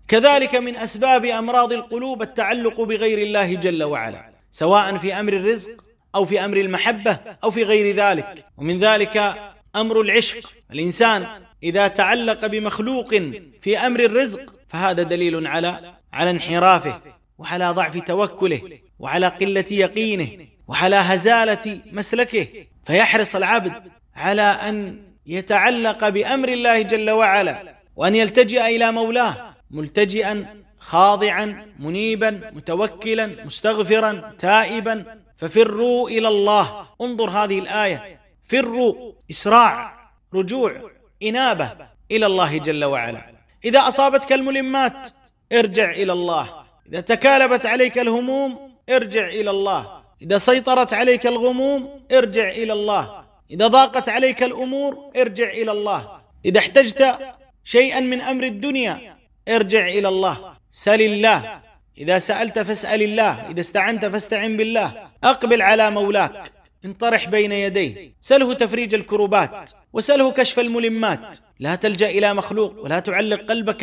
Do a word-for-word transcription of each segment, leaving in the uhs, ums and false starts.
كذلك من أسباب أمراض القلوب التعلق بغير الله جل وعلا، سواء في أمر الرزق أو في أمر المحبة أو في غير ذلك. ومن ذلك أمر العشق. الإنسان إذا تعلق بمخلوق في أمر الرزق فهذا دليل على على انحرافه وعلى ضعف توكله وعلى قلة يقينه وعلى هزالة مسلكه، فيحرص العبد على أن يتعلق بأمر الله جل وعلا وأن يلتجئ إلى مولاه ملتجئا خاضعا منيبا متوكلا مستغفرا تائبا. ففروا إلى الله. انظر هذه الآية، فروا، إسراع، رجوع، إنابة إلى الله جل وعلا. إذا أصابتك الملمات ارجع إلى الله، إذا تكالبت عليك الهموم ارجع إلى الله، إذا سيطرت عليك الغموم ارجع إلى الله، إذا ضاقت عليك الأمور ارجع إلى الله، إذا احتجت شيئا من أمر الدنيا ارجع إلى الله، سل الله، إذا سألت فاسأل الله، إذا استعنت فاستعن بالله، أقبل على مولاك، انطرح بين يديه، سله تفريج الكربات وسله كشف الملمات. لا تلجأ إلى مخلوق ولا تعلق قلبك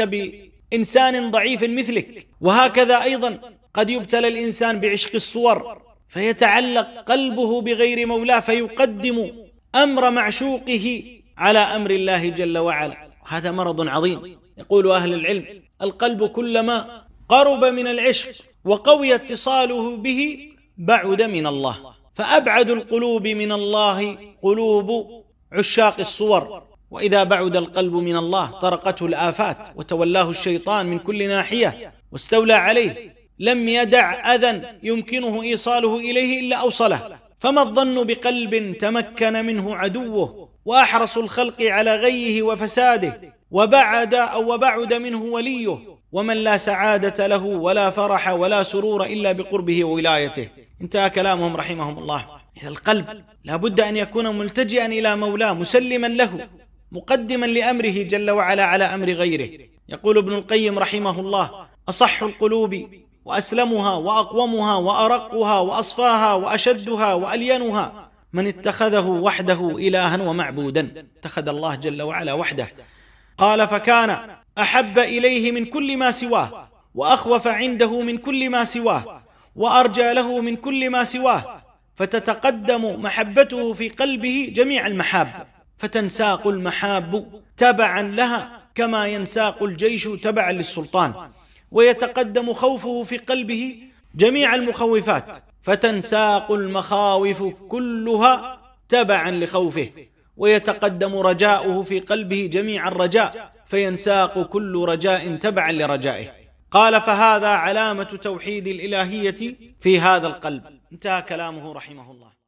بإنسان ضعيف مثلك. وهكذا أيضا قد يبتلى الإنسان بعشق الصور فيتعلق قلبه بغير مولاه فيقدم أمر معشوقه على أمر الله جل وعلا، هذا مرض عظيم. يقول أهل العلم: القلب كلما قرب من العشق وقوي اتصاله به بعد من الله، فأبعد القلوب من الله قلوب عشاق الصور. وإذا بعد القلب من الله طرقته الآفات وتولاه الشيطان من كل ناحية واستولى عليه، لم يدع أذى يمكنه إيصاله إليه إلا أوصله. فما الظن بقلب تمكن منه عدوه وأحرص الخلق على غيه وفساده وبعد أو وبعد منه وليه، ومن لا سعادة له ولا فرح ولا سرور إلا بقربه وولايته. انتهى كلامهم رحمهم الله. إذا القلب لا بد أن يكون ملتجئا إلى مولاه مسلما له مقدما لأمره جل وعلا على أمر غيره. يقول ابن القيم رحمه الله: أصح القلوب وأسلمها وأقومها وأرقها وأصفاها وأشدها وألينها من اتخذه وحده إلها ومعبودا، اتخذ الله جل وعلا وحده. قال: فكان أحب إليه من كل ما سواه، وأخوف عنده من كل ما سواه، وأرجى له من كل ما سواه، فتتقدم محبته في قلبه جميع المحاب، فتنساق المحاب تبعا لها كما ينساق الجيش تبعا للسلطان، ويتقدم خوفه في قلبه جميع المخوفات، فتنساق المخاوف كلها تبعا لخوفه، ويتقدم رجاؤه في قلبه جميع الرجاء، فينساق كل رجاء تبعا لرجائه. قال: فهذا علامة توحيد الإلهية في هذا القلب. انتهى كلامه رحمه الله.